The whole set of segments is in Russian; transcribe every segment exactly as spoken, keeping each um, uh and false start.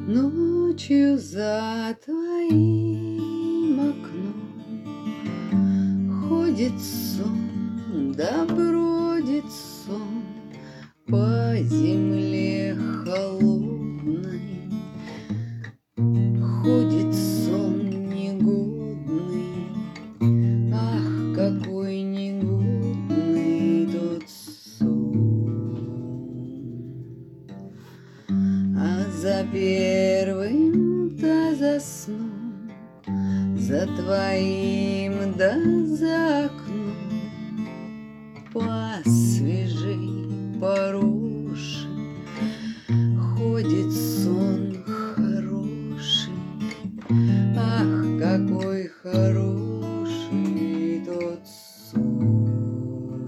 Ночью за твоим окном ходит сон, да бродит сон по земле холодной. Ходит сон негодный, ах, какой негодный тот сон. А за первым-то засну, за твоим да за окном, посвежей, поросший, ходит сон хороший, ах, какой хороший тот сон.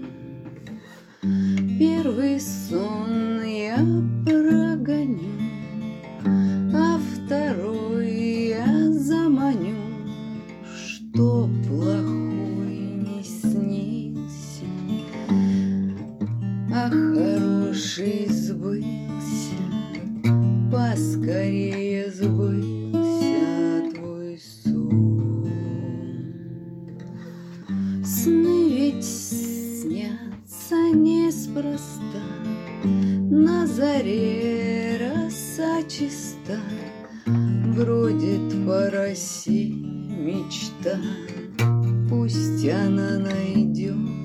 Первый сон я прогоню, а второй я заманю, что плохой не снился, а хороший сбылся, поскорее сбылся твой сон. Сны ведь снятся неспроста, на заре роса чиста, бродит по росе мечта, пусть она найдет